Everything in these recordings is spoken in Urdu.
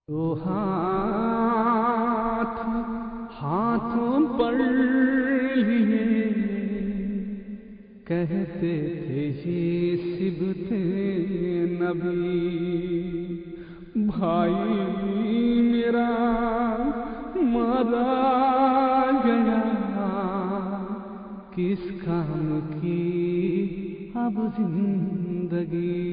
تو ہاتھوں پر لیے کہتے تھے یہ سبت نبی، بھائی میرا مارا گیا کس کام کی اب زندگی،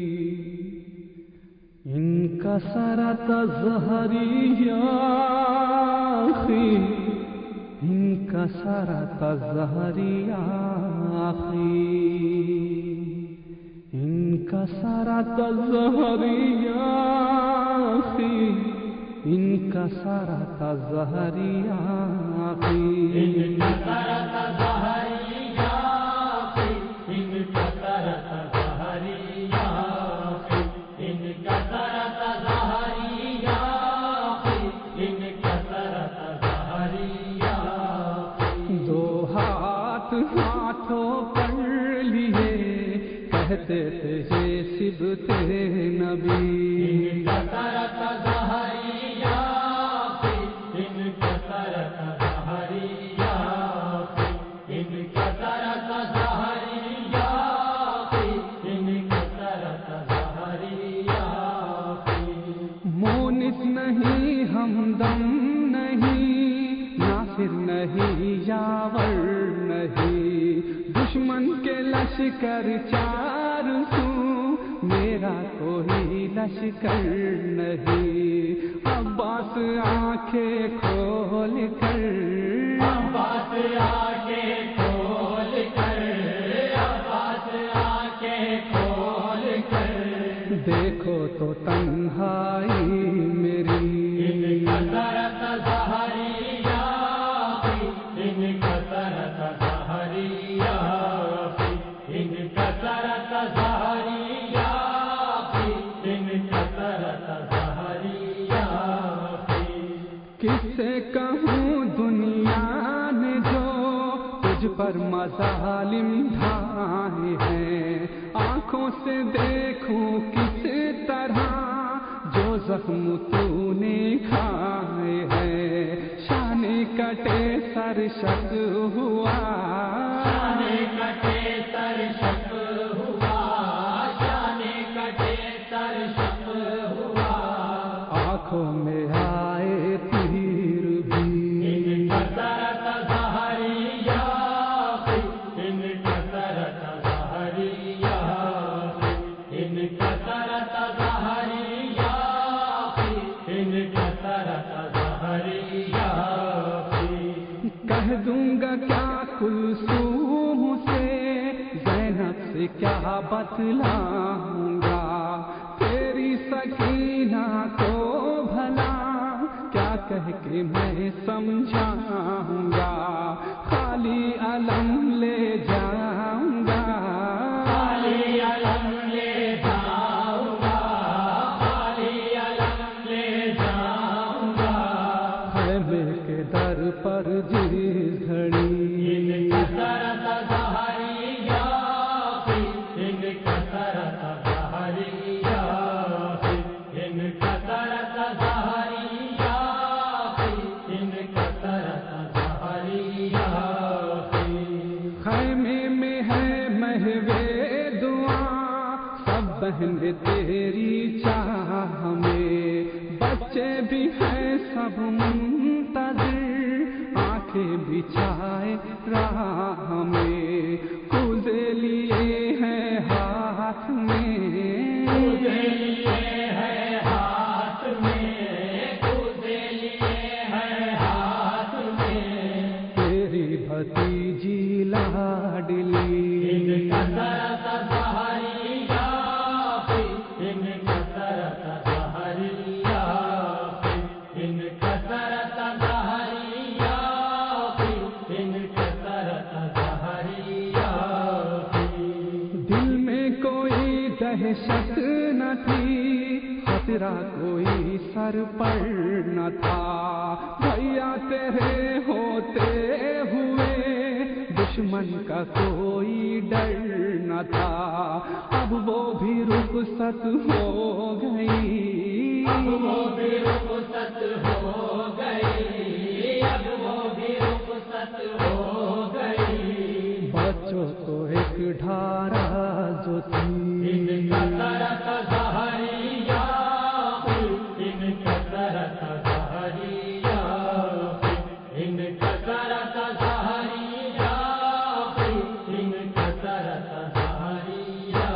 ان کا سارا تظہری آخی، ان کا سارا تظہری آخی، ان کا سارا تظہری آخی، ان کا سارا تظہری آخی، ان کا سارا تظہری آخی، ان کا سارا تظہری آخی، ان کا سارا تظہری آخی، ان کا سارا تظہری آخی، دو ہاتھوں پر لیے کہتے تھے یہ سبت نبی، ان کا سارا تظہری آخی، ان کا سارا تظہری آخی، ان کا سارا تظہری آخی، ان کا سارا تظہری آخی، مونس نہیں ہمدم نہیں ناصر نہیں یاور نہیں، دشمن کے لشکر چار سو میرا کوئی لشکر نہیں، عباس آنکھیں کھول کر، عباس آنکھیں کھول کر، عباس آنکھیں کھول کر، دیکھو تو تنہائی میری، ان کا سارا تظہری آخی، ان کا سارا تظہری آخی، ان کا سارا تظہری آخی، ان کا سارا تظہری آخی، کس سے کہوں دنیا نے جو تجھ پر مظالم ڈھائے ہیں، آنکھوں سے دیکھوں کس طرح جو زخم تو نے کھائے ہیں، شان کٹے سر شک ہوا، شان کٹے سر شک ہوا، شان کٹے سر شک ہوا، آنکھوں میں آئے تیر بھی، ان کا سارا تظہری آخی، ان کا سارا تظہری آخی، ان کا سارا تظہری آخی، ان کا سارا تظہری آخی، کہہ دوں گا کیا کلثوم سے، زینب سے کیا بتلاؤں گا، تیری سکینہ کو بھلا کیا کہہ کے میں سمجھاؤں گا، خالی علم لے جاؤں گا، خالی علم لے جاؤں گا، خالی علم لے جاؤں گا، خیمے کے در پر جس گھڑی، ان کا سارا تظہری آخی، ان کا سارا تظہری آخی، ان کا سارا تظہری آخی، ان کا سارا تظہری آخی، خیمے میں ہے محوے دعا سب بہن تیری چاہ میں، بچے بھی ہیں سب منتظر آنکھیں بچھائے راہ میں، کوزے لیے ہیں ہاتھ میں، کوزے لیے ہیں ہاتھ میں، کوزے لیے ہیں ہاتھ میں، تیری بھتیجی لاڈلی، ان کا سارا تظہری آخی، ان کا سارا تظہری آخی، ان کا سارا تظہری آخی، ان کا سارا تظہری آخی، دل میں کوئی دہشت نہ تھی، خطرہ کوئی سر پر نہ تھا، بھیا تیرے ہوتے ہوئے دشمن کا کوئی ڈر نہ تھا، اب وہ بھی رخصت ہو گئی، اب وہ بھی بھی رخصت ہو گئی، اب وہ بھی رخصت ہو گئی۔ بچوں کو ایک ڈھارا جو تھی، ان کثرت ظہریہ ان کثرت ظہریہ ان کثرت ظہریہ ان کثرت ظہریہ۔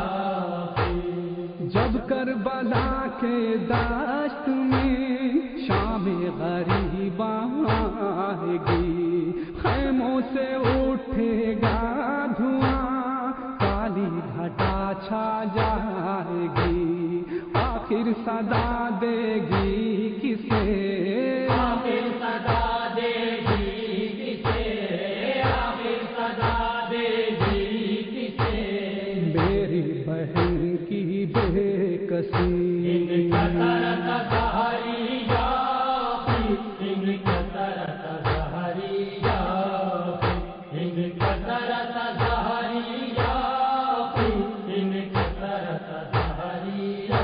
جب کربلا کے دشت میں شام غریباں آئے گی، خیموں سے اٹھے گا دھواں، کالی گھٹا چھا جائے گی، آخر صدا دے گی کسے، آخر صدا دے گی کسے، آخر صدا دے گی کسے، میری بہن کی بے کسی۔ ان کثرت ظہریہ ان کثرت ظہریہ ان کثرت ظہریہ ان کثرت ظہریہ۔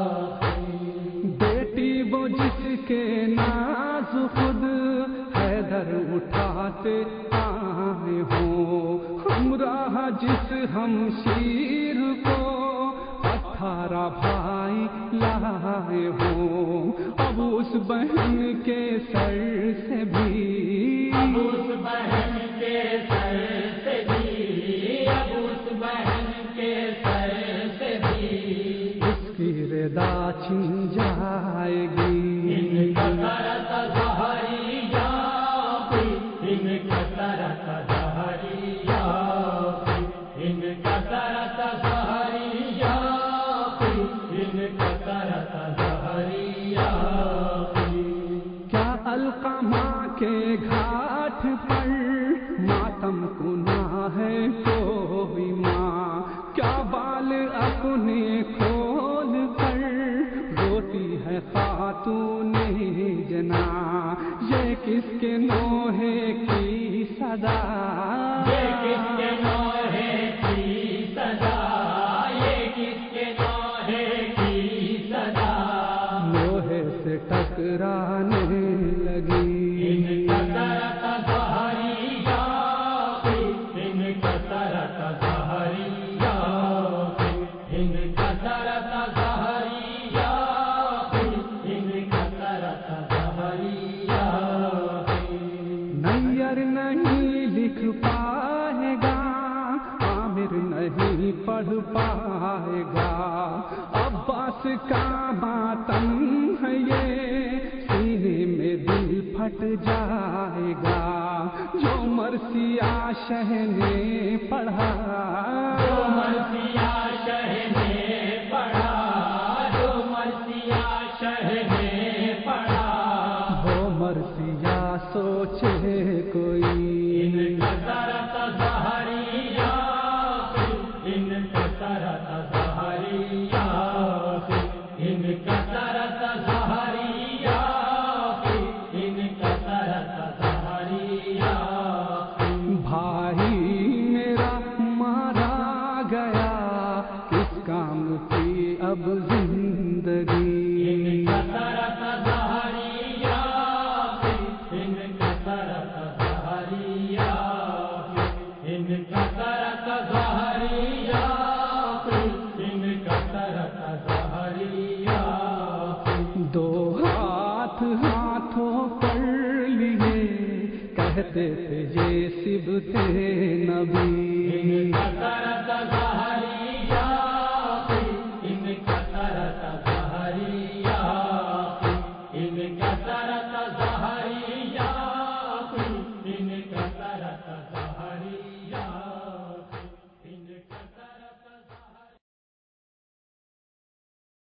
بیٹی وہ جس کے ناز خود حیدر اٹھاتے آئے ہوں، ہمراہ جس ہمشیر کو 18 بھائی لائے ہوں، اب اس بہن کے سر سے بھی، اب اس بہن کے سر سے بھی، اب اس بہن کے سر سے بھی، اس کی ردا چھن جائے گی۔ ان کثرت ظہریہ ان کثرت ظہریہ ان کثرت ظہریہ ان کثرت ظہریہ۔ کیا القمہ کے گھاٹ پر ماتم کنا ہے کوئی ماں، کیا بال اپنے کھول کر روتی ہے خاتون جنا، یہ کس کے نوحے کی صدا، یہ کس کے نوحے کی صدا، یہ کس کے نوحے کی صدا، لوہے سے ٹکرانے لگی۔ ان کثرت ظہریہ ان کثرت ظہریہ ان کثرت ظہریہ ان کثرت ظہریہ۔ نیر نہیں لکھ پائے گا، عامر نہیں پڑھ پائے گا، عباس کا ماتم ہے یہ، سینے میں دل پھٹ جائے گا، جو مرثیہ شہ نے پڑھا، جو مرثیہ شہ نے پڑھا، جو مرثیہ شہ نے پڑھا، وہ مرثیہ سوچے کوئی۔ ان کثرت ظہریہ ان کثرت ظہریہ ان کثرت ظہریہ ان کثرت ظہریہ۔ بھائی میرا مارا گیا، کس کام کی اب زندگی، ان کثرت ظہریہ ان کثرت ظہریہ ان کثرت ظہریہ ان کثرت ظہریہ۔ دو ہاتھ ہاتھوں پر لیے کہتے تھے یہ سبتے نبی، ان کثرت